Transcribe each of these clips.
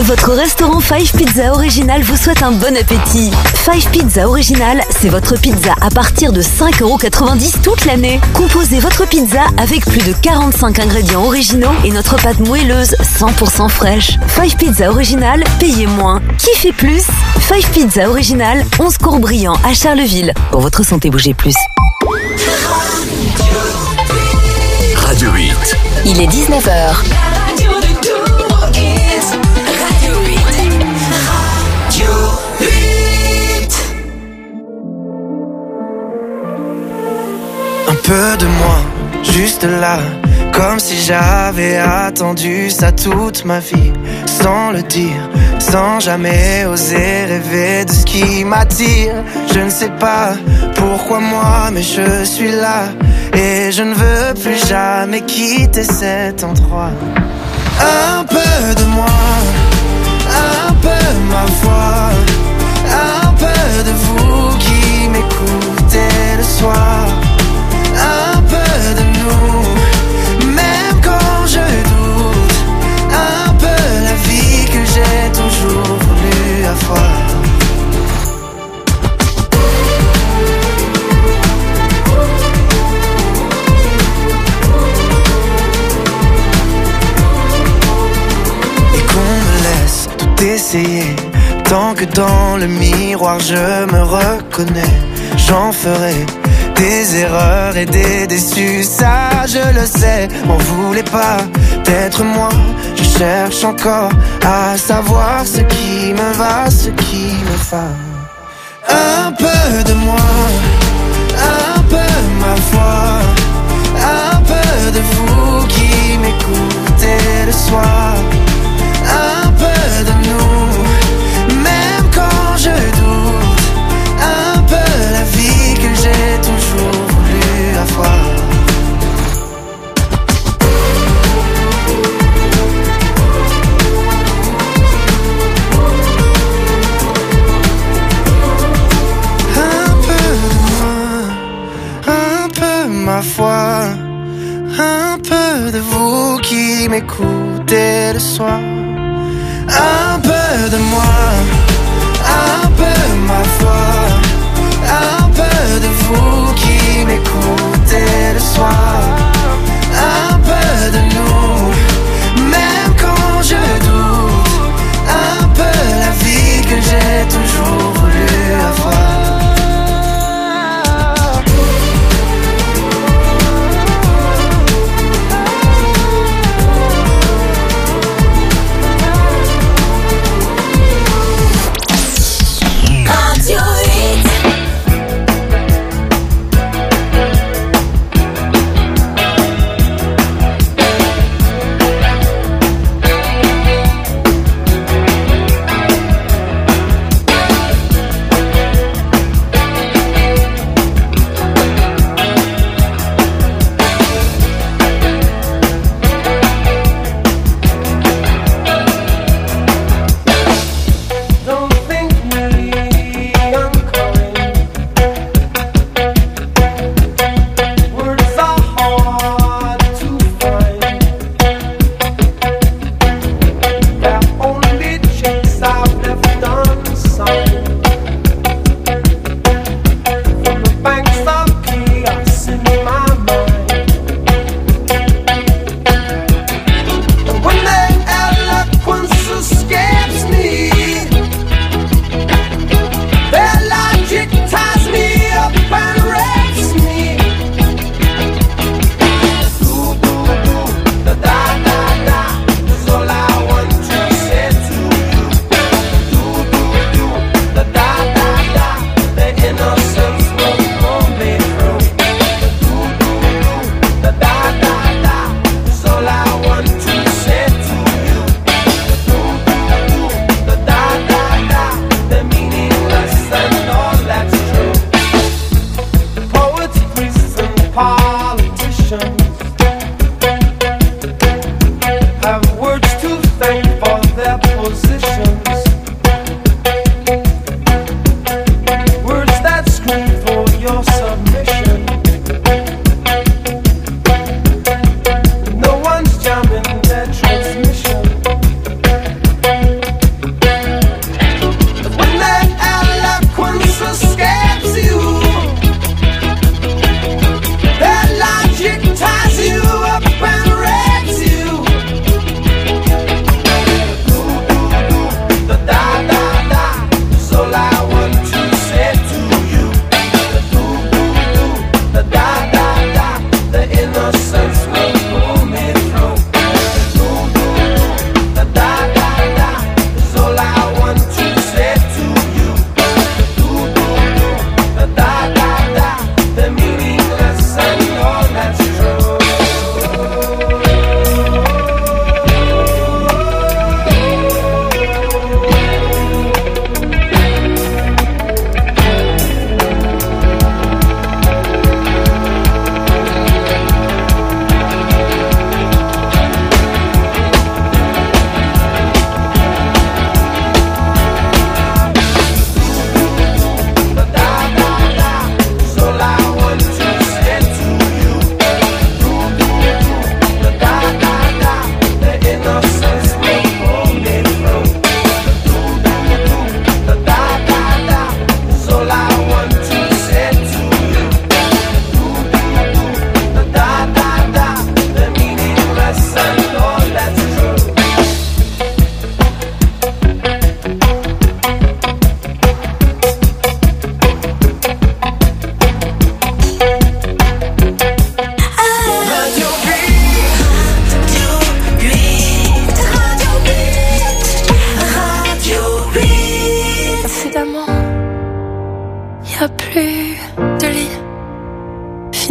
Votre restaurant Five Pizza Original vous souhaite un bon appétit. Five Pizza Original, c'est votre pizza à partir de 5,90€ toute l'année. Composez votre pizza avec plus de 45 ingrédients originaux et notre pâte moelleuse 100% fraîche. Five Pizza Original, payez moins, kiffez plus. Five Pizza Original, 11 Cours-Brillant à Charleville. Pour votre santé, bougez plus. Radio 8. Il est 19h. Un peu de moi, juste là, comme si j'avais attendu ça toute ma vie, sans le dire, sans jamais oser rêver de ce qui m'attire. Je ne sais pas pourquoi moi, mais je suis là, et je ne veux plus jamais quitter cet endroit. Un peu de moi, un peu ma voix, un peu de vous qui m'écoutez le soir. Un peu de nous, même quand je doute. Un peu la vie que j'ai toujours voulu avoir. Et qu'on me laisse tout essayer, tant que dans le miroir je me reconnais. J'en ferai des erreurs et des déçus, ça je le sais. M'en voulez pas d'être moi, je cherche encore à savoir ce qui me va, ce qui me va. Un peu de moi, un peu ma voix, un peu de vous qui m'écoutez le soir. Un peu de nous, même quand je doute. Un peu la vie que j'ai toujours voulu avoir. Un peu de moi, un peu ma foi, un peu de vous qui m'écoutez le soir. Un peu de moi, un peu ma foi, un peu de vous qui m'écoutez le soir. Un peu de nous, même quand je doute. Un peu la vie que j'ai toujours voulu avoir.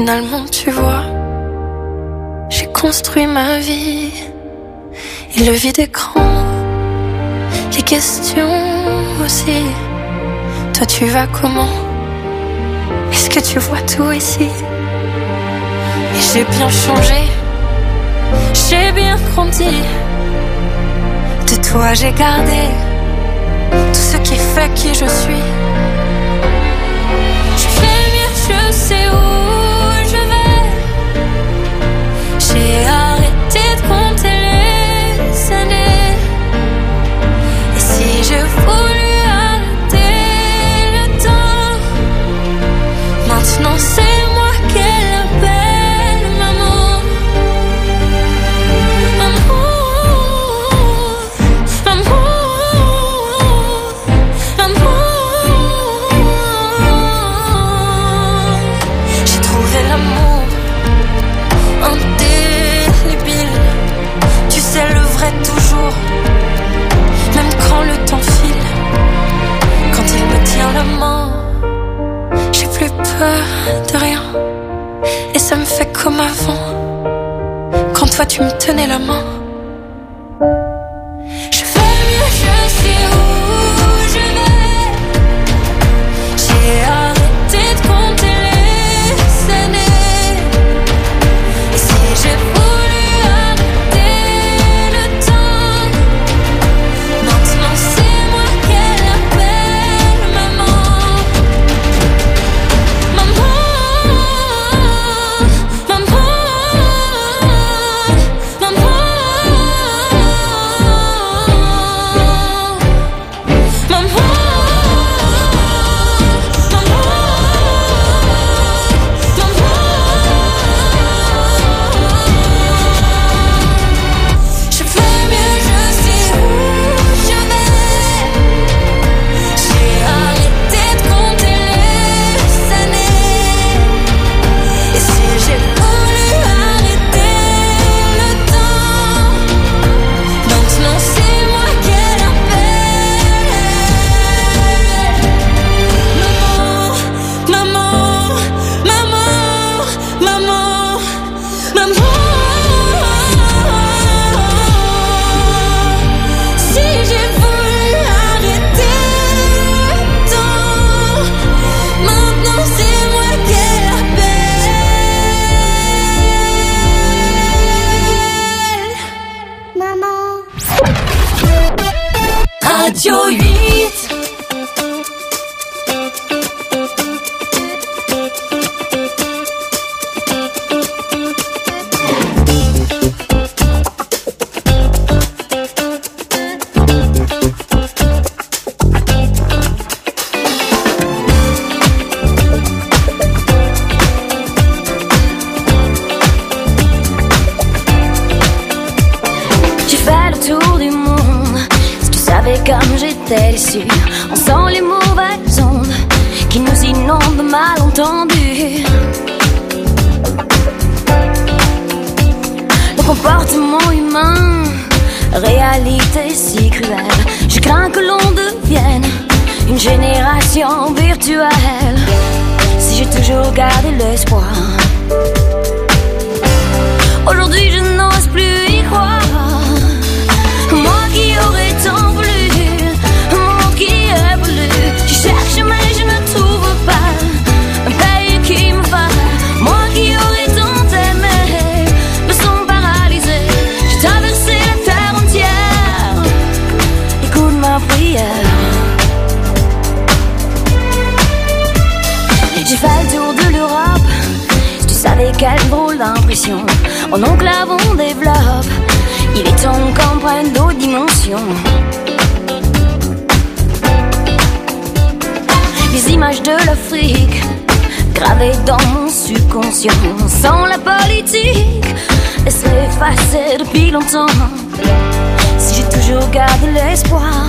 Finalement, tu vois, j'ai construit ma vie. Et le vide écran, les questions aussi. Toi, tu vas comment? Est-ce que tu vois tout ici? Et j'ai bien changé, j'ai bien grandi. De toi, j'ai gardé tout ce qui fait qui je suis. Je fais mieux, je sais où je vais. J'ai arrêté de compter les années. Et si j'ai voulu arrêter le temps, maintenant c'est moi qu'elle appelle maman. Maman, maman, maman. J'ai trouvé l'amour indélébile. Tu sais, le vrai toujours, même quand le temps file. Quand il me tient la main, j'ai plus peur de rien. Et ça me fait comme avant, quand toi tu me tenais la main. Je fais mieux, je sais où je vais. J'ai arrêté de compter les années. Et si j'ai voulu arrêter le temps, maintenant c'est moi qu'elle appelle maman. Maman, maman, maman, maman, je fais mieux, je sais où je vais. J'ai arrêté de compter les années. Et si j'ai voulu arrêter le temps, maintenant c'est moi qu'elle appelle maman, maman, maman, maman, maman. Si j'ai voulu arrêter le temps, maintenant c'est moi qu'elle appelle maman. Radio 8. J'ai fait le tour du monde. Si tu savais comme j'étais déçue, on sent les mauvaises ondes qui nous inondent de malentendus. Le comportement humain, réalité si cruelle. Je crains que l'on devienne une génération virtuelle. Si j'ai toujours gardé l'espoir, aujourd'hui je n'ose plus y croire. Moi qui aurais tant voulu, un monde qui évolue. Je cherche mais je ne trouve pas un pays qui me va. Moi qui aurais tant aimé, me sens paralysée. J'ai traversé la terre entière, écoute ma prière. J'ai fait le tour de l'Europe. Si tu savais quelle drôle d'impression mon oncle avant développe. Il est temps qu'on prenne d'autres dimensions. Les images de l'Afrique gravées dans mon subconscient. Sans la politique, elles seraient effacées depuis longtemps. Si j'ai toujours gardé l'espoir,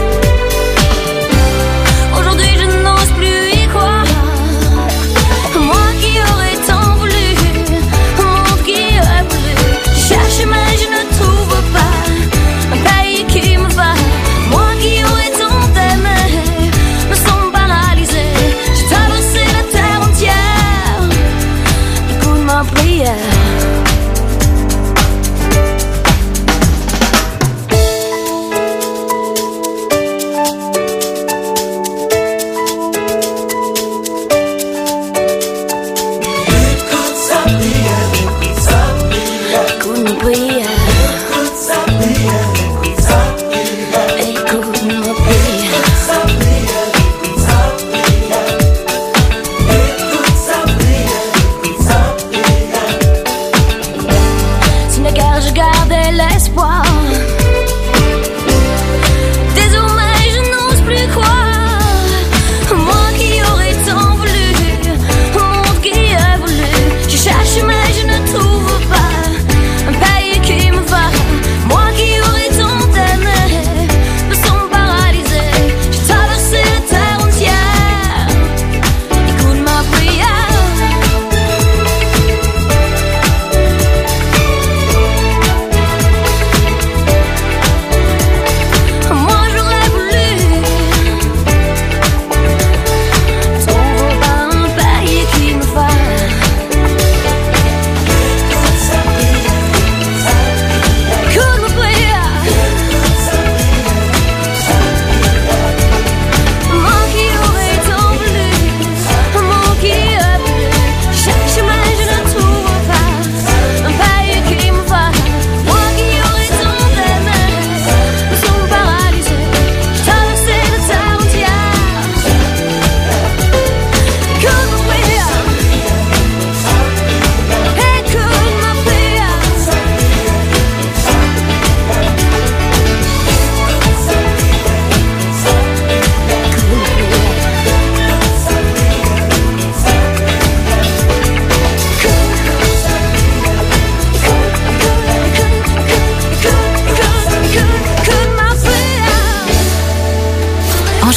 aujourd'hui je n'ose plus y croire. Moi qui aurais tant voulu, un monde qui évolue. Je cherche mais je ne trouve pas un pays qui me va. Moi qui aurais tant aimé, me sens paralysée. J'ai traversé la terre entière,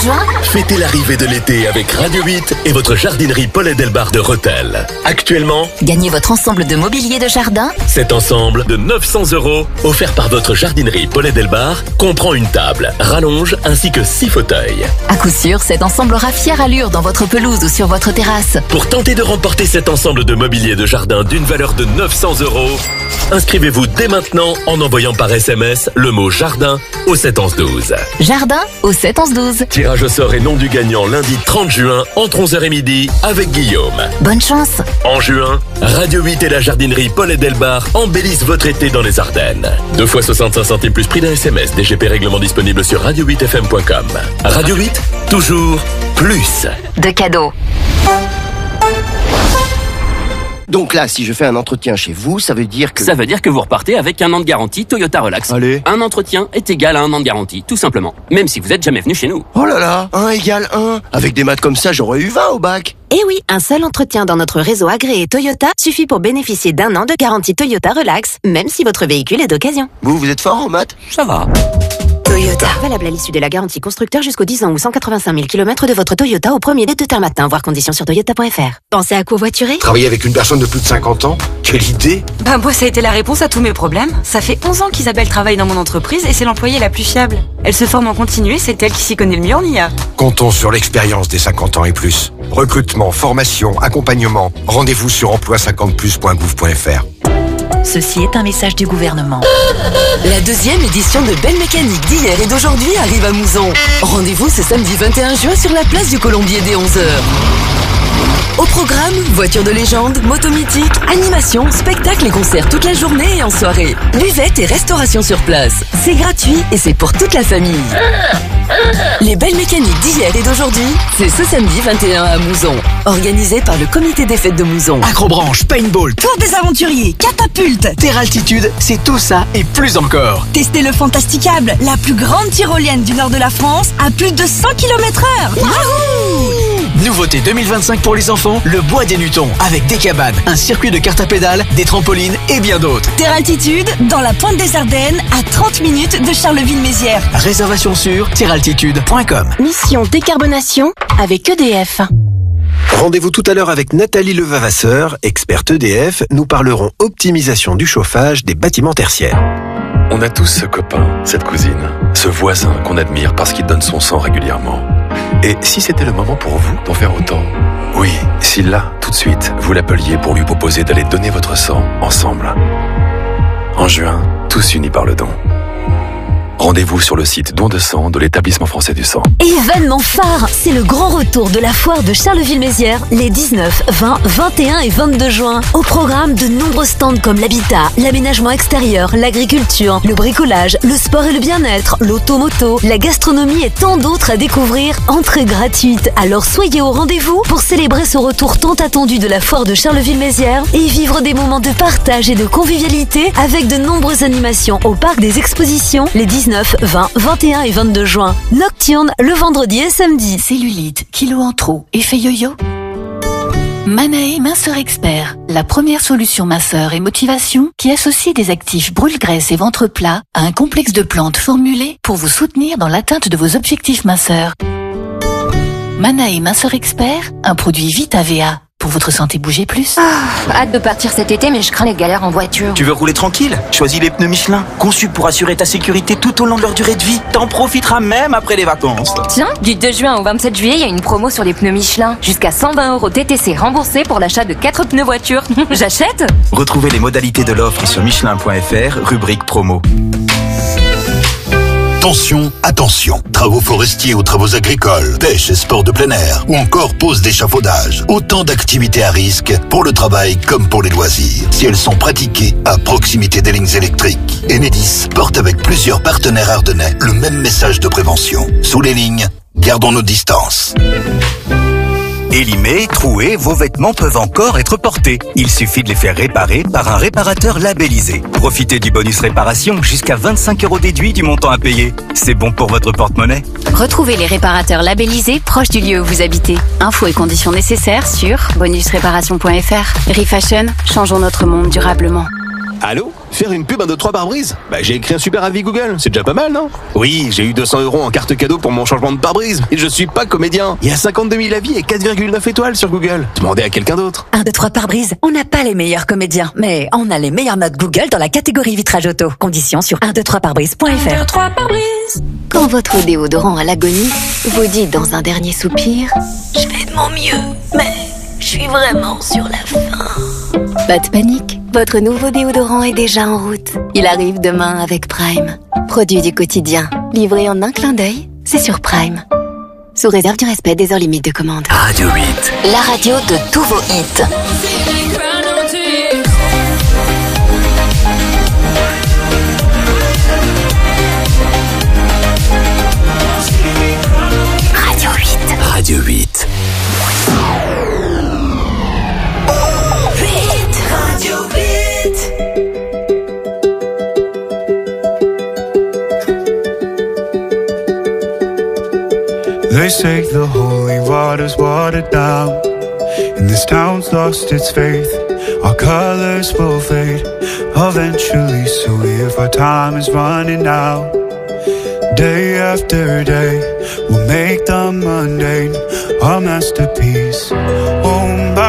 juin. Fêtez l'arrivée de l'été avec Radio 8 et votre jardinerie Paul et Delbar de Rethel. Actuellement, Gagnez votre ensemble de mobilier de jardin. cet ensemble de 900 € offert par votre jardinerie Paul et Delbar comprend une table, rallonge ainsi que 6 fauteuils. À coup sûr, cet ensemble aura fière allure dans votre pelouse ou sur votre terrasse. Pour tenter de remporter cet ensemble de mobilier de jardin d'une valeur de 900 €, inscrivez-vous dès maintenant en envoyant par SMS le mot jardin au 7 11 12. Jardin au 7 11 12. Tirage au sort et nom du gagnant lundi 30 juin entre 11h et midi avec Guillaume. Bonne chance. En juin, Radio 8 et la jardinerie Paul et Delbar embellissent votre été dans les Ardennes. 2 fois 65 centimes plus prix d'un SMS. DGP règlement disponible sur radio8fm.com. Radio 8, toujours plus. De cadeaux. Donc là, si je fais un entretien chez vous, ça veut dire que... Ça veut dire que vous repartez avec 1 an de garantie Toyota Relax. Allez. Un entretien est égal à 1 an de garantie, tout simplement. Même si vous n'êtes jamais venu chez nous. Oh là là, 1 égale 1. Avec des maths comme ça, j'aurais eu 20 au bac. Et oui, un seul entretien dans notre réseau agréé Toyota suffit pour bénéficier d'1 an de garantie Toyota Relax, même si votre véhicule est d'occasion. Vous êtes fort en maths? Ça va. Toyota. Valable à l'issue de la garantie constructeur jusqu'aux 10 ans ou 185 000 km de votre Toyota au premier des 2 termes matin. Voir conditions sur toyota.fr. Pensez à covoiturer? Travailler avec une personne de plus de 50 ans? Quelle idée! Moi, ça a été la réponse à tous mes problèmes. Ça fait 11 ans qu'Isabelle travaille dans mon entreprise et c'est l'employée la plus fiable. Elle se forme en continu et c'est elle qui s'y connaît le mieux en IA. Comptons sur l'expérience des 50 ans et plus. Recrutement, formation, accompagnement. Rendez-vous sur emploi50plus.gouv.fr. Ceci est un message du gouvernement. La 2e édition de Belle Mécanique d'hier et d'aujourd'hui arrive à Mouzon. Rendez-vous ce samedi 21 juin sur la place du Colombier dès 11h. Au programme, voitures de légende, motos mythiques, animations, spectacles et concerts toute la journée et en soirée. Buvette et restauration sur place. C'est gratuit et c'est pour toute la famille. Les Belles Mécaniques d'hier et d'aujourd'hui, c'est ce samedi 21 à Mouzon. Organisé par le comité des fêtes de Mouzon. Acrobranche, paintball, tour des aventuriers, catapulte, Terre Altitude, c'est tout ça et plus encore. Testez le Fantasticable, la plus grande tyrolienne du nord de la France à plus de 100 km/h. Wahoo! Nouveauté 2025 pour les enfants, le bois des Nutons, avec des cabanes, un circuit de carte à pédales, des trampolines et bien d'autres. Terre Altitude, dans la pointe des Ardennes, à 30 minutes de Charleville-Mézières. Réservation sur terrealtitude.com. Mission décarbonation avec EDF. Rendez-vous tout à l'heure avec Nathalie Levavasseur, experte EDF. Nous parlerons optimisation du chauffage des bâtiments tertiaires. On a tous ce copain, cette cousine, ce voisin qu'on admire parce qu'il donne son sang régulièrement. Et si c'était le moment pour vous d'en faire autant? Oui, si là, tout de suite, vous l'appeliez pour lui proposer d'aller donner votre sang ensemble. En juin, tous unis par le don. Rendez-vous sur le site Don de sang de l'Établissement français du sang. Événement phare, c'est le grand retour de la foire de Charleville-Mézières les 19, 20, 21 et 22 juin. Au programme, de nombreux stands comme l'habitat, l'aménagement extérieur, l'agriculture, le bricolage, le sport et le bien-être, l'automoto, la gastronomie et tant d'autres à découvrir. Entrée gratuite. Alors soyez au rendez-vous pour célébrer ce retour tant attendu de la foire de Charleville-Mézières et vivre des moments de partage et de convivialité avec de nombreuses animations au parc des expositions les 19, 20, 21 et 22 juin. Nocturne le vendredi et samedi. Cellulite, kilo en trop, effet yo-yo. Manae Minceur Expert, la première solution minceur et motivation qui associe des actifs brûle-graisse et ventre plat à un complexe de plantes formulées pour vous soutenir dans l'atteinte de vos objectifs minceurs. Manae Minceur Expert, un produit Vita-VA. Pour votre santé, bougez plus. Hâte de partir cet été, mais je crains les galères en voiture. Tu veux rouler tranquille? Choisis les pneus Michelin, conçus pour assurer ta sécurité tout au long de leur durée de vie. T'en profiteras même après les vacances. Tiens, du 2 juin au 27 juillet, il y a une promo sur les pneus Michelin. Jusqu'à 120 € TTC remboursés pour l'achat de 4 pneus voiture. J'achète? Retrouvez les modalités de l'offre sur michelin.fr, rubrique promo. Attention, attention. Travaux forestiers ou travaux agricoles, pêche et sport de plein air, ou encore pose d'échafaudage. Autant d'activités à risque pour le travail comme pour les loisirs. Si elles sont pratiquées à proximité des lignes électriques. Enedis porte avec plusieurs partenaires ardennais le même message de prévention. Sous les lignes, gardons nos distances. Élimés, troués, vos vêtements peuvent encore être portés. Il suffit de les faire réparer par un réparateur labellisé. Profitez du bonus réparation jusqu'à 25 € déduit du montant à payer. C'est bon pour votre porte-monnaie. Retrouvez les réparateurs labellisés proches du lieu où vous habitez. Infos et conditions nécessaires sur bonusréparation.fr. Refashion, changeons notre monde durablement. Allô ? Faire une pub 1, 2, 3 pare-brise? Bah j'ai écrit un super avis Google, c'est déjà pas mal, non? Oui, j'ai eu 200 € en carte cadeau pour mon changement de pare-brise. Et je suis pas comédien. Il y a 52 000 avis et 4,9 étoiles sur Google. Demandez à quelqu'un d'autre. 1, 2, 3 pare-brise. On n'a pas les meilleurs comédiens, mais on a les meilleures notes Google dans la catégorie vitrage auto. Conditions sur 123pare-brise.fr. 1, 2, 3 pare-brise. Quand votre déodorant à l'agonie vous dit dans un dernier soupir Je fais de mon mieux, mais je suis vraiment sur la fin. Pas de panique, votre nouveau déodorant est déjà en route. Il arrive demain avec Prime. Produit du quotidien, livré en un clin d'œil, c'est sur Prime. Sous réserve du respect des heures limites de commande. Radio 8. La radio de tous vos hits. Radio 8. Radio 8. Radio 8. They say the holy water's watered down, and this town's lost its faith. Our colors will fade eventually, so if our time is running out, day after day, we'll make the mundane our masterpiece. Oh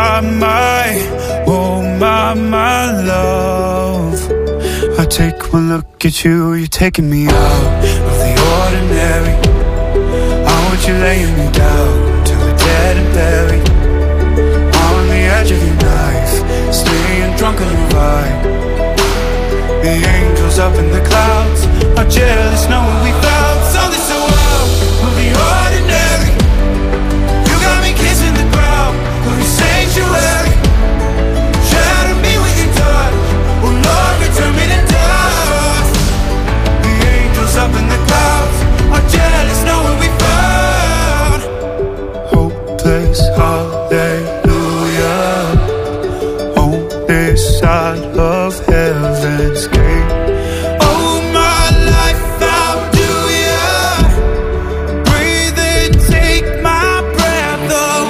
my love, I take one look at you, you're taking me out of the ordinary. I want you laying me down till we're dead and buried, on the edge of your knife, staying drunk on your ride. The angels up in the clouds are jealous knowing we found something so out of the ordinary. You got me kissing the ground of your sanctuary. Shadow me with your touch, oh Lord, return me to dust. The angels up in the clouds are jealous knowing we found hopeless hallelujah on this side of heaven's gate. Oh my life, how do ya breathe and take my breath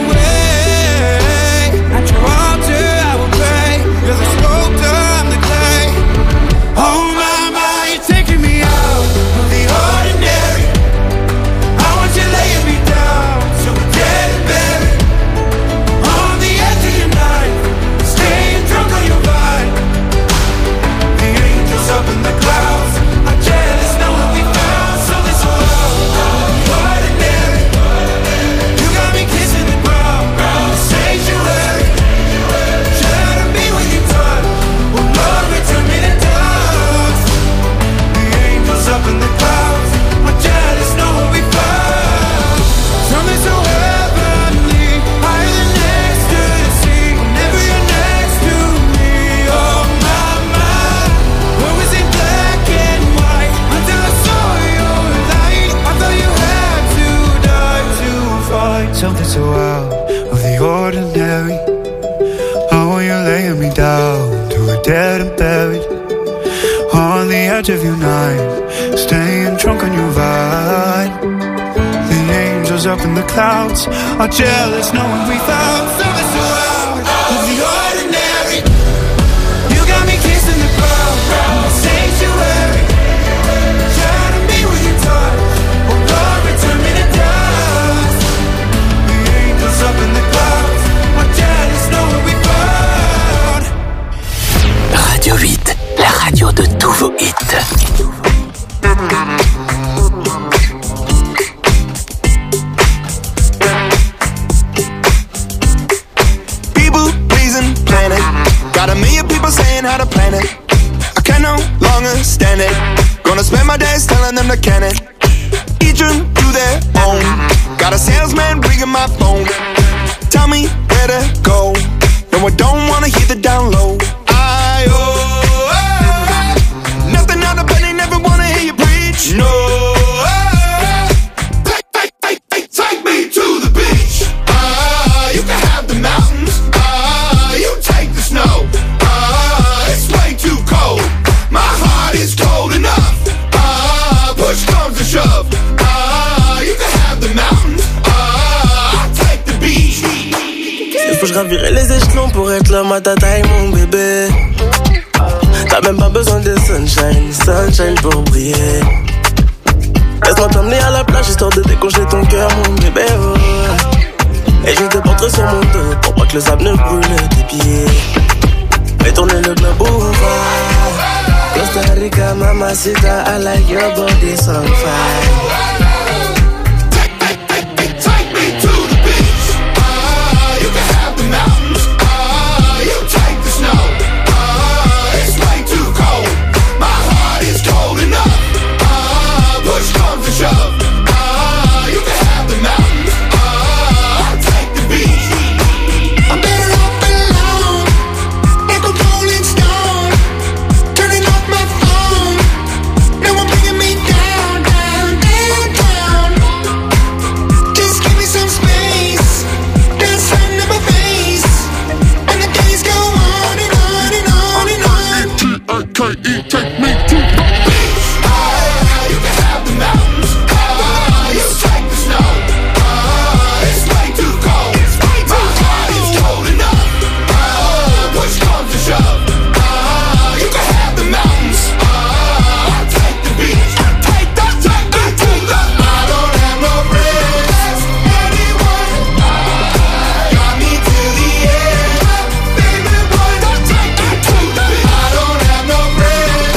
away? At your altar I will pray, you're the sculptor, I'm the clay. Oh my, you're taking me out of the ordinary. I want you laying me down, so we're dead and buried, on the edge of your knife, staying drunk on your vine. The angels up in the clouds are jealous knowing we found something so ordinary. You got me kissing the ground, sanctuary. Shadow me with your touch, oh Lord, return me to dust. The angels up in the clouds are jealous knowing we found something so heavenly, higher than ecstasy. Whenever you're next to me, oh my, what was in black and white until I saw your light. I thought you had to die to find something so out of the ordinary. Oh, you're laying me down to a dead and buried, on the edge of your night, staying drunk on your vine. The angels up in the clouds are jealous knowing we found something so out of the ordinary. You got me kissing the ground, sanctuary. Shadow me with your touch, oh Lord, return me to dust. The angels up in the clouds are jealous knowing we found. Radio 8. La radio de tous vos hits. People pleasing planet, got a million people saying how to plan it. I can no longer stand it. Gonna spend my days telling them to can it. Each room to their own. Got a salesman ringing my phone. Tell me where to go. No, I don't wanna hear the down low. Nothing out of bed, they never wanna hear you preach. No. Take me to the beach. You can have the mountains. You take the snow. It's way too cold. My heart is cold enough. Push comes to shove. You can have the mountains. I'll take the beach. Il faut que je gravirais les échelons pour être là, ma tata et mon bébé. T'as même pas besoin de sunshine pour briller. Laisse-moi t'emmener à la plage histoire de décongeler ton cœur, mon bébé, oh. Et je te porterai sur mon dos pour pas que le sable ne brûle tes pieds. Fais tourner le globe over. Costa Rica, mamacita, I like your body's on fire. Take me to the beach. You can have the mountains. You take the snow. It's way too cold. My heart is cold enough. Push comes to shove. You can have the mountains. I'll take the beach. Take me to the. I don't have no friends. Anyone got me to the end. Baby boy, don't take me to the beach. I don't have no friends.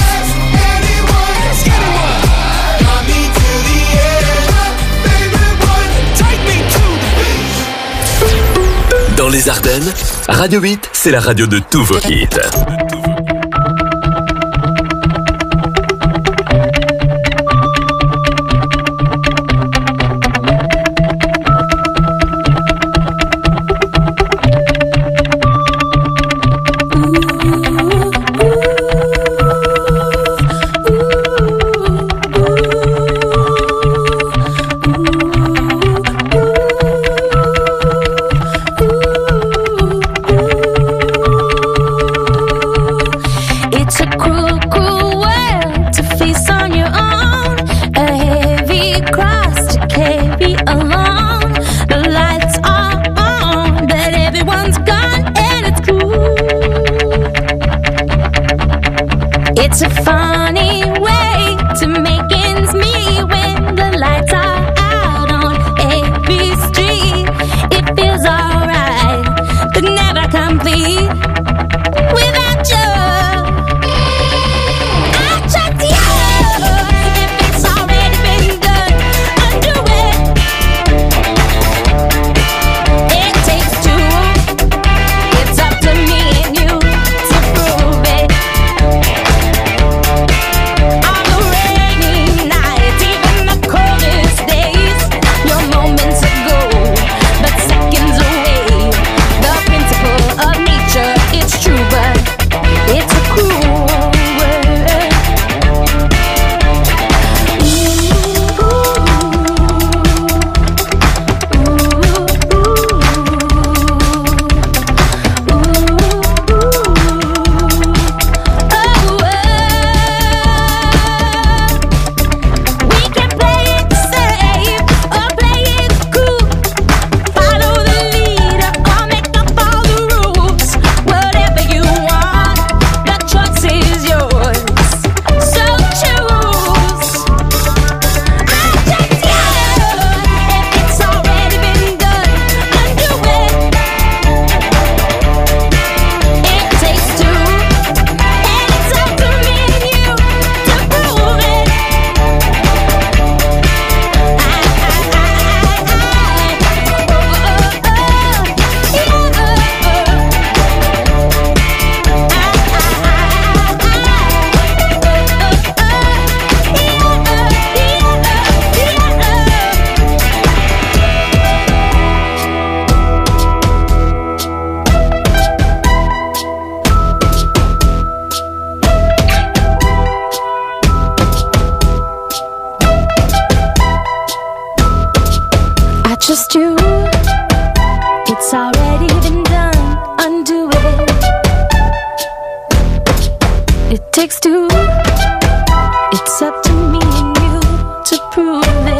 Dans les Ardennes, Radio 8, c'est la radio de tous vos hits. It's a funny way to make ends meet when the lights are out on every street. It feels alright, but never complete without you. I checked you. If it's already been done, undo it. It takes two. It's up to me and you to prove it. Just you, it's already been done, undo it. It takes two, it's up to me and you to prove it.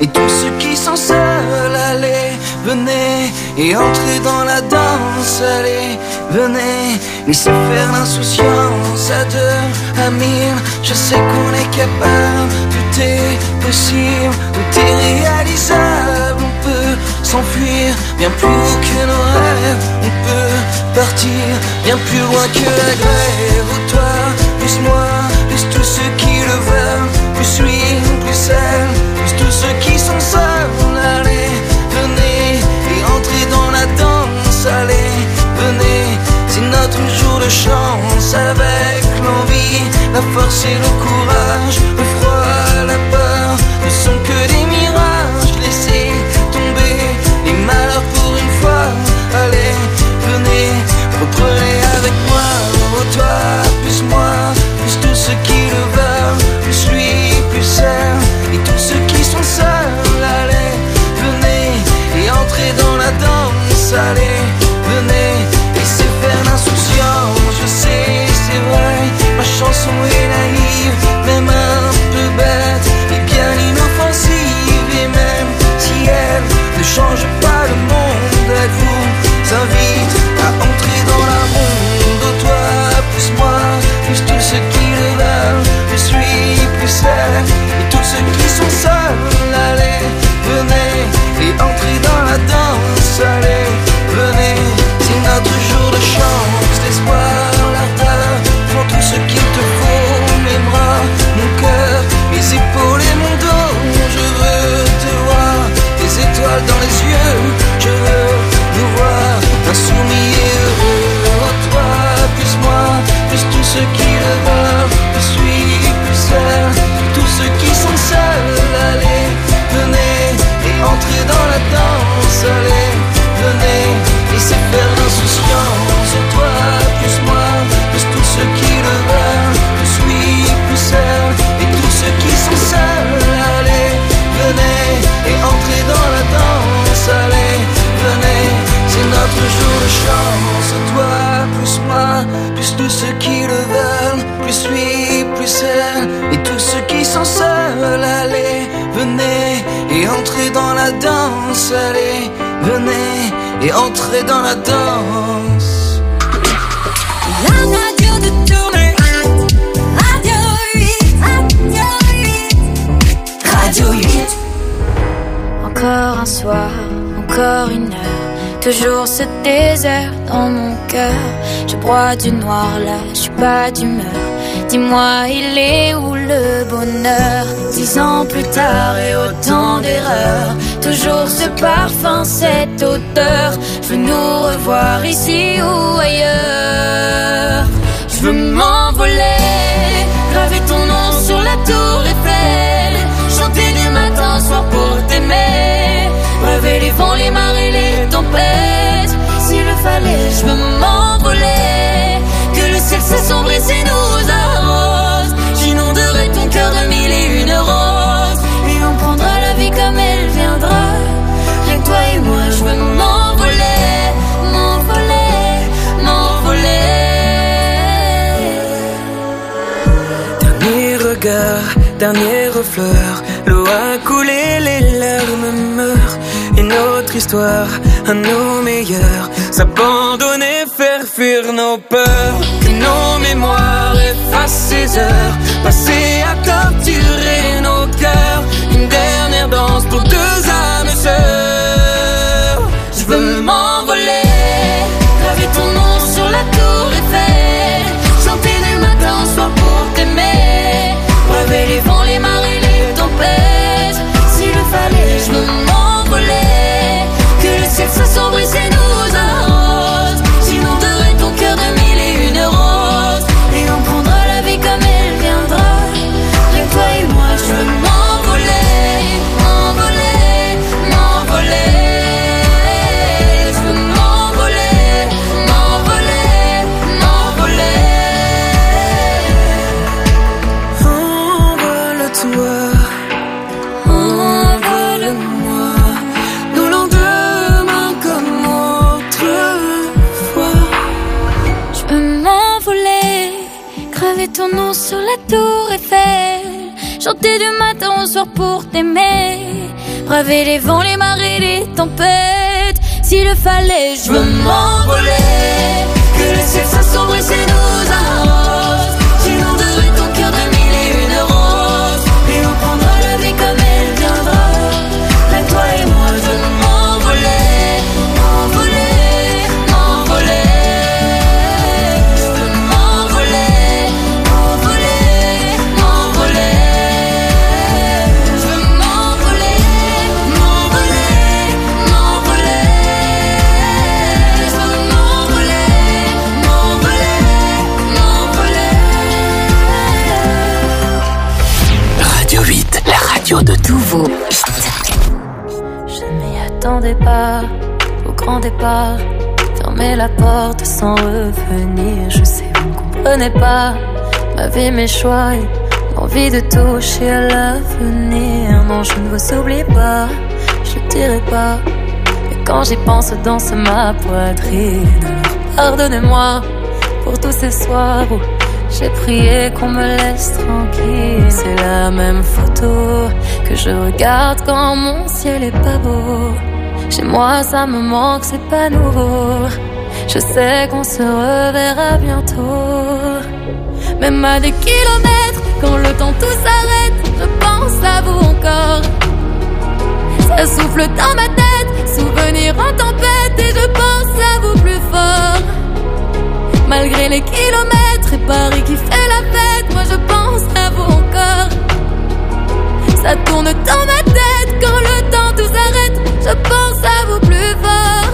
Et tous ceux qui sont seuls, allez, venez et entrez dans la danse, allez, venez, laissez faire l'insouciance à deux, à mille. Je sais qu'on est capable, tout est possible, tout est réalisable. On peut s'enfuir bien plus haut que nos rêves, on peut partir bien plus loin que la grève. Oh, toi, plus moi, plus tous ceux qui le veulent, plus lui, plus elle, plus tous ceux qui sont seuls. Allez, venez et entrez dans la danse, allez, venez, c'est notre jour de chance. Avec l'envie, la force et le courage, le froid, la peur ne sont que des mirages. Laissez tomber les malheurs pour une fois, allez, venez, reprenez avec moi. Oh, toi, plus moi, plus tous ceux qui le veulent, plus lui, plus elle, et tous ceux qui sont seuls. Allez, venez et entrez dans la danse, allez, venez, laissez faire l'insouciance. Je sais, c'est vrai, ma chanson est naïve, même un peu bête, et bien inoffensive. Et même si elle ne change pas le monde, elle vous invite à entrer dans la ronde. Oh, toi, plus moi, plus tous ceux qui le veulent, plus lui, plus elle, et tous ceux qui sont seuls. Allez, venez et entrez dans la danse, allez, venez, c'est notre jour de chance. L'espoir, l'ardeur, prends tout ce qu'il te faut, mes bras, mon cœur, mes épaules et mon dos. Je veux te voir, des étoiles dans les yeux, je veux nous voir insoumis et heureux. Oh, toi, plus moi, plus tous ceux qui le veulent, plus lui, plus elle, tous ceux qui sont seuls. Allez, venez et entrez dans la danse, allez, venez, laissez faire l'insouciance. Oh, toi, plus moi, plus tous ceux qui le veulent, plus lui, plus elle, et tous ceux qui sont seuls. Allez, venez et entrez dans la danse, allez, venez, c'est notre jour de chance. Oh, toi, plus moi, plus tous ceux qui le veulent, plus lui, plus elle, et tous ceux qui sont seuls. Allez, venez et entrez dans la danse, allez, venez et entrez dans la danse. La radio de tournée, Radio 8, Radio 8. Encore un soir, encore une heure, toujours ce désert dans mon cœur. Je broie du noir là, je suis pas d'humeur. Dis-moi, il est où le bonheur? 10 ans plus tard et autant d'erreurs, toujours ce parfum, cette odeur. Je veux nous revoir ici ou ailleurs. Je veux m'envoler, graver ton nom sur la tour Eiffel, chanter du matin au soir pour t'aimer, rêver les vents, les marées, les tempêtes. S'il le fallait, je veux m'envoler, que le ciel s'assombrisse et nous arrose. J'inonderai ton cœur de mille et une roses, et on prendra la vie comme elle viendra. Rien que toi et moi, je veux m'envoler, m'envoler, m'envoler. Dernier regard, dernière fleur, l'eau a coulé, les larmes meurent. Et notre histoire, à nos meilleurs, s'abandonner, faire fuir nos peurs. Que nos mémoires effacent ces heures passées à torturer nos cœurs. Une dernière danse pour deux âmes sœurs. Je veux m'envoler, graver ton nom sur la tour Eiffel, chanter du matin au soir pour t'aimer, rêver les vents, les marées, les tempêtes. S'il le fallait, je veux m'envoler, que le ciel s'assombrisse et nous arrose. J'inonderai ton cœur de mille et une roses, et on prendra la vie comme elle viendra. Rien que toi et moi, je veux m'envoler, m'envoler, m'envoler. Je veux m'envoler, m'envoler, m'envoler. Envole-toi, envole-moi, nos lendemains comme autrefois. Je veux m'envoler, graver ton nom sur la tour Eiffel, chanter du matin au soir pour t'aimer, braver les vents, les marées, les tempêtes. S'il le fallait, je veux m'envoler. Que le ciel s'assombrit, c'est nous arrose. J'inonderai ton cœur de mille et une roses. Et on prendra la vie comme elle viendra. Mais toi et moi, je veux m'envoler. M'envoler, m'envoler. Je veux m'envoler. M'envoler, m'envoler. Je veux m'envoler. M'envoler, m'envoler. Je veux m'envoler. M'envoler, m'envoler. Radio 8, la radio de tous vos Je m'y attendais pas au grand départ. Fermer la porte sans revenir. Je sais, vous ne comprenez pas ma vie, mes choix et l'envie de toucher à l'avenir. Non, je ne vous oublie pas, je le dirai pas. Mais quand j'y pense, danse ma poitrine. Alors pardonnez-moi pour tous ces soirs où j'ai prié qu'on me laisse tranquille. C'est la même photo que je regarde quand mon ciel est pas beau. Chez moi ça me manque, c'est pas nouveau. Je sais qu'on se reverra bientôt. Même à des kilomètres, quand le temps tout s'arrête, je pense à vous encore. Ça souffle dans ma tête, souvenir en tempête. Et je pense à vous plus fort. Malgré les kilomètres et Paris qui fait la fête, moi je pense à vous encore. Ça tourne dans ma tête quand le temps tout s'arrête. Je pense à vous plus fort.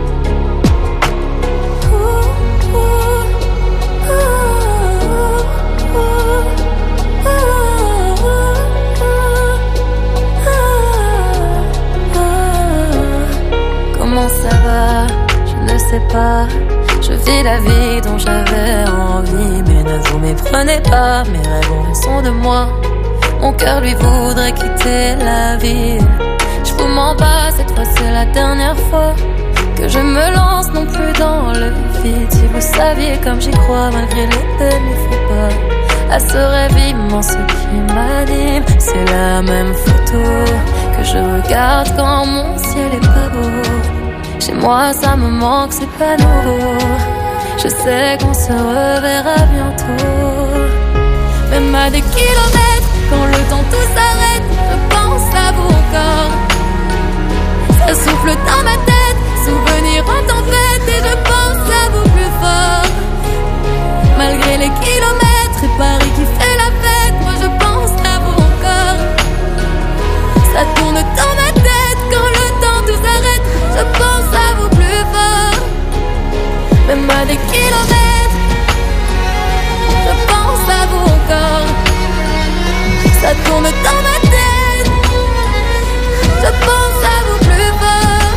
Comment ça va? Je ne sais pas. Je vis la vie dont j'avais envie. Mais ne vous méprenez pas, mes rêves ont raison de moi. Mon cœur lui voudrait quitter la ville. Je vous mens pas, cette fois c'est la dernière fois que je me lance non plus dans le vide. Si vous saviez comme j'y crois malgré les peines, il faut pas à ce rêve immense qui m'anime. C'est la même photo que je regarde quand mon ciel est pas beau. Chez moi ça me manque, c'est pas nouveau. Je sais qu'on se reverra bientôt. Même à des kilomètres, quand le temps tout s'arrête, je pense à vous encore. Ça souffle dans ma tête, souvenir en tempête. Et je pense à vous plus fort. Malgré les kilomètres et Paris qui fait la fête, moi je pense à vous encore. Ça tourne dans ma tête quand le temps tout s'arrête. Je pense à vous plus fort. Même à des kilomètres, je pense à vous encore. Ça tourne dans ma tête. Je pense à vous plus fort.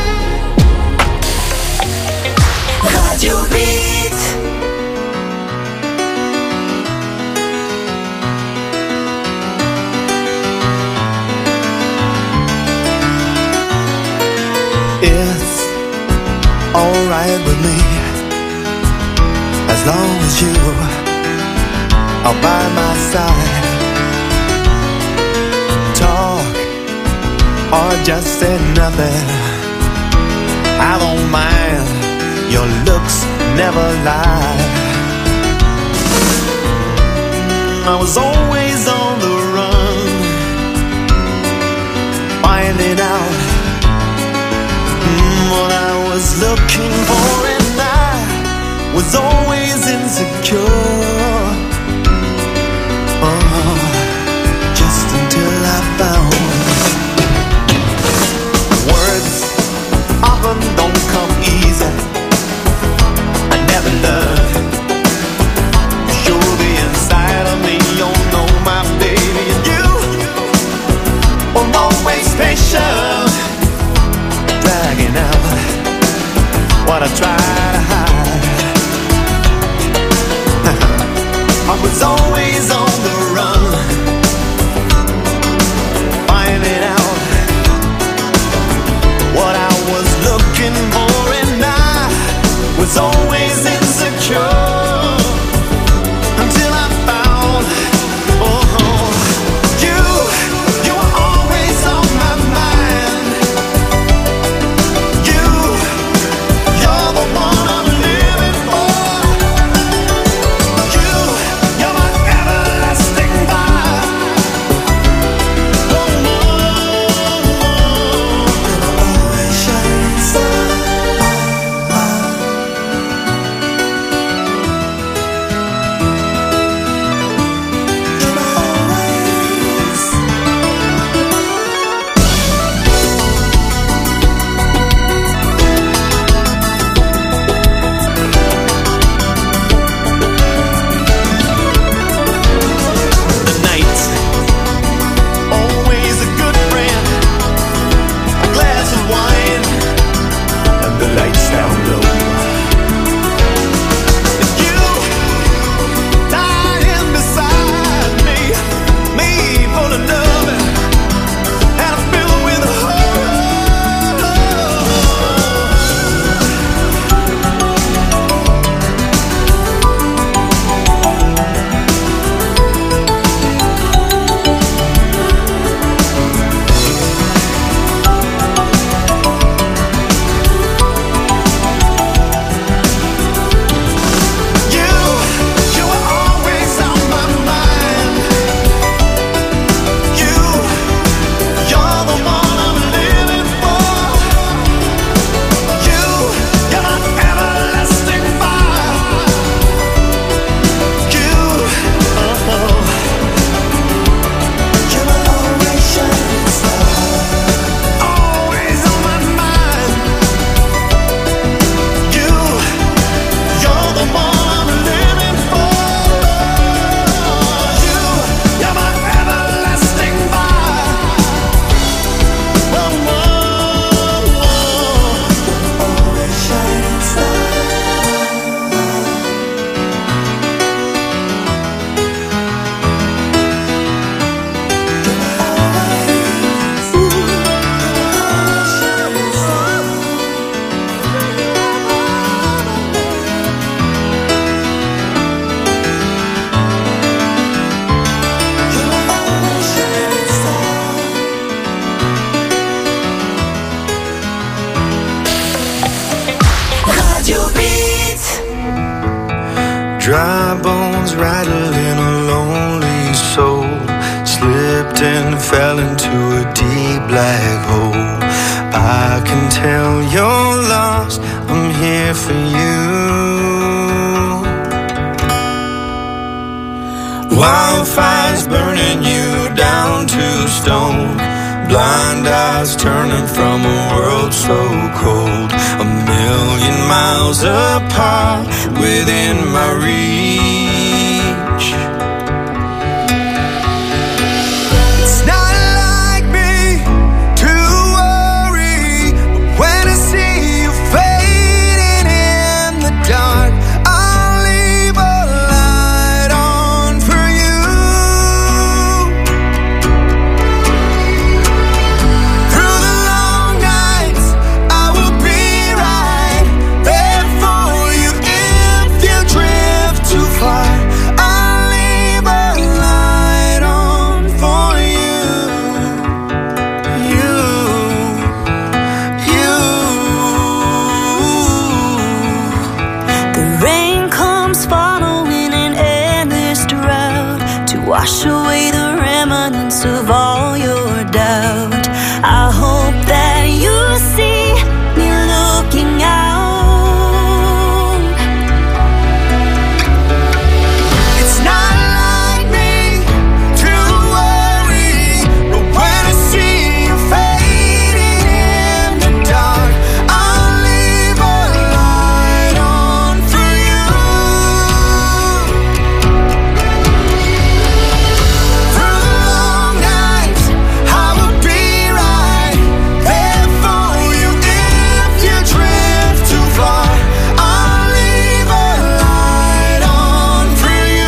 Radio 8. It's alright with me, as long as you are by my side. Talk or just say nothing, I don't mind, your looks never lie. I was always on the run, finding out what I was looking for, and I was always insecure. Just until I found words often don't come easy. I never learned to show the inside of me. You know my baby, and you were always patient, dragging out what I try to hide. I was always on the run, finding out what I was looking for, and I was always insecure. Until I found, you were always on my mind. dry bones rattling a lonely soul. Slipped and fell into a deep black hole. I can tell you're lost, I'm here for you. Wildfires burning you down to stone. Blind eyes turning from a world so cold. 1,000,000 miles apart within my reach. It's not like me to worry, but when I see you fading in the dark, I'll leave a light on for you. Through the long nights, I will be right there for you. If you drift too far, I'll leave a light on for you. The rain comes following an endless drought to wash away the remnants of all your doubt. I hope that you see me looking out. It's not like me to worry, but when I see you fading in the dark, I'll leave a light on for you. Through the long nights, I will be right there for you. If you drift too far, I'll leave a light on for you.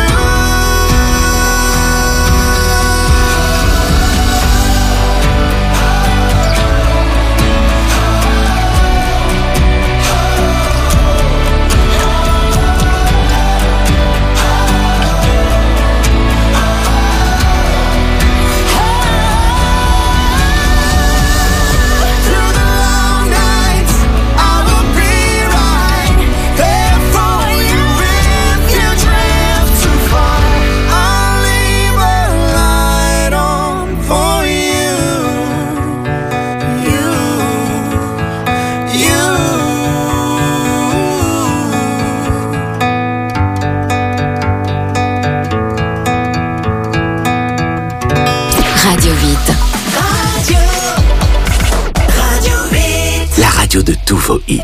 Through the long nights, I will be right there for you. If you drift too far, I'll leave a light on for you. Radio 8. La radio de tous vos hits.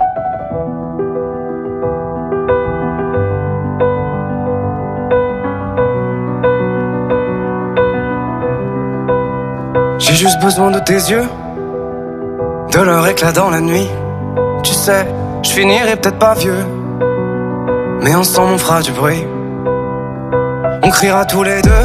J'ai juste besoin de tes yeux, de leur éclat dans la nuit. Tu sais, je finirai peut-être pas vieux, mais ensemble on fera du bruit. On criera tous les deux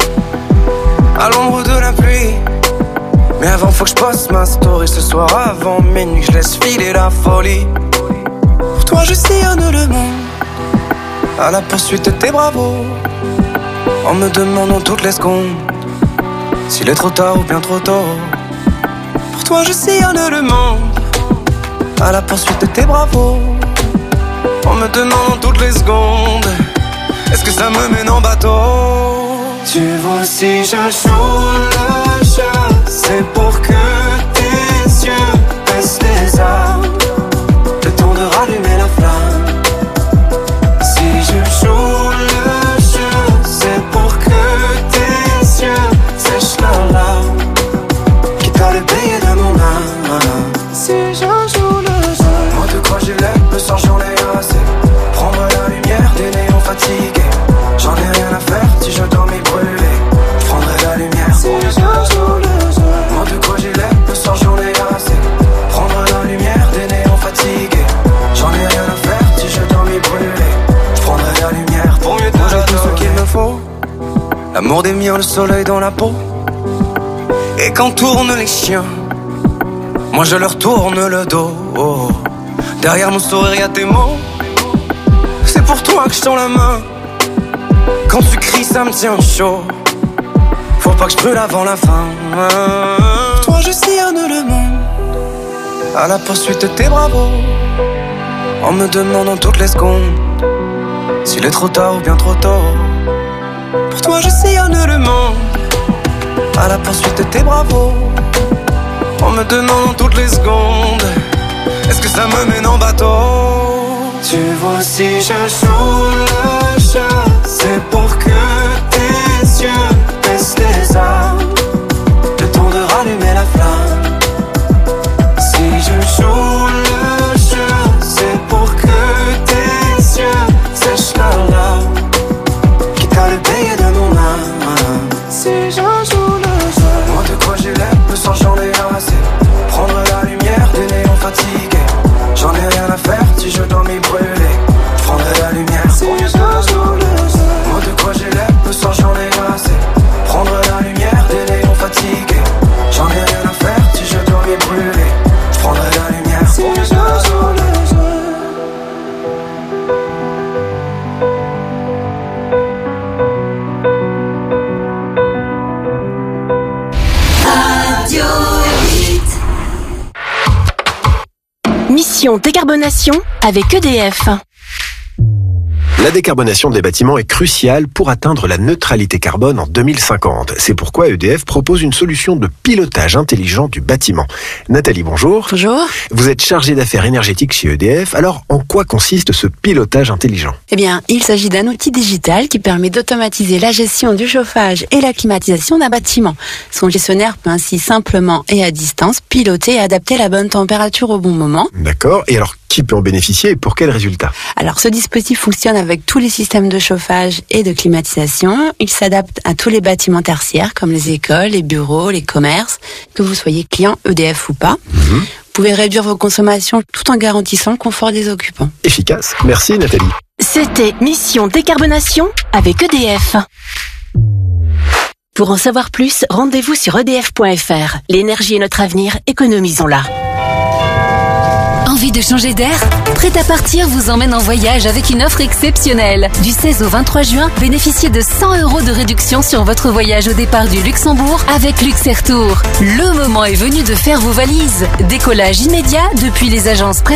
à l'ombre de la pluie. Mais avant faut que je poste ma story ce soir avant minuit, que je laisse filer la folie. Pour toi je sillonne le monde à la poursuite de tes bravos, en me demandant toutes les secondes s'il est trop tard ou bien trop tôt. Pour toi je sillonne le monde à la poursuite de tes bravos, en me demandant toutes les secondes est-ce que ça me mène en bateau. Tu vois si je joue le jeu, c'est pour que tes yeux baissent les armes, le temps de rallumer la flamme. Si je joue le jeu, c'est pour que tes yeux sèchent leurs larmes, quitte à le payer de mon âme. Si je joue le jeu, moi de quoi j'ai l'air, le sang j'en ai assez. Prendre la lumière des néons fatigués, j'en ai rien à faire si je dois m'y brûler. Je prendrai la lumière si je joue le jeu. Moi de quoi j'ai l'air, le sang j'en ai assez. Prendre la lumière des néons fatigués, j'en ai rien à faire si je dois m'y brûler. Je prendrai la lumière pour mieux te j'ai tout ce qu'il me faut. L'amour des miens, le soleil dans la peau. Et quand tournent les chiens, moi je leur tourne le dos. Derrière mon sourire y'a tes mots, c'est pour toi que je tends la main. Quand tu cries ça me tient chaud, faut pas que je brûle avant la fin. Pour toi je sillonne le monde à la poursuite de tes bravos, en me demandant toutes les secondes s'il est trop tard ou bien trop tôt. Pour toi je sillonne le monde, à la poursuite de tes bravos. On me demande toutes les secondes, est-ce que ça me mène en bateau? Tu vois si je joue le jeu, c'est pour que tes yeux baissent les armes, le temps de rallumer la flamme. Si je joue le jeu, c'est pour que tes yeux sèchent leurs larmes, quitte à le payer de mon âme. Si je joue le jeu, moi de quoi j'ai l'air, me sens j'en ai assez. Prendre la lumière des néons fatigués, j'en ai rien à faire si je dois m'y brûler. Je prendrai la lumière si je joue le jeu. Moi de quoi j'ai l'air, me sens j'en ai assez. Prendre la lumière des néons fatigués, j'en ai rien à faire si je dois m'y brûler. Je prendrai la lumière si je joue le jeu. Mission décarbonation avec EDF. La décarbonation des bâtiments est cruciale pour atteindre la neutralité carbone en 2050. C'est pourquoi EDF propose une solution de pilotage intelligent du bâtiment. Nathalie, bonjour. Bonjour. Vous êtes chargée d'affaires énergétiques chez EDF. Alors, en quoi consiste ce pilotage intelligent? Eh bien, il s'agit d'un outil digital qui permet d'automatiser la gestion du chauffage et la climatisation d'un bâtiment. Son gestionnaire peut ainsi simplement et à distance piloter et adapter la bonne température au bon moment. D'accord. Et alors, qui peut en bénéficier et pour quel résultat? Alors, ce dispositif fonctionne avec tous les systèmes de chauffage et de climatisation. Il s'adapte à tous les bâtiments tertiaires comme les écoles, les bureaux, les commerces, que vous soyez client EDF ou pas. Vous pouvez réduire vos consommations tout en garantissant le confort des occupants. Efficace. Merci Nathalie. C'était Mission décarbonation avec EDF. Pour en savoir plus, rendez-vous sur edf.fr. L'énergie est notre avenir, économisons-la. Envie de changer d'air? Prêt à partir vous emmène en voyage avec une offre exceptionnelle. Du 16 au 23 juin, bénéficiez de 100 € de réduction sur votre voyage au départ du Luxembourg avec Luxair Tour. Le moment est venu de faire vos valises. Décollage immédiat depuis les agences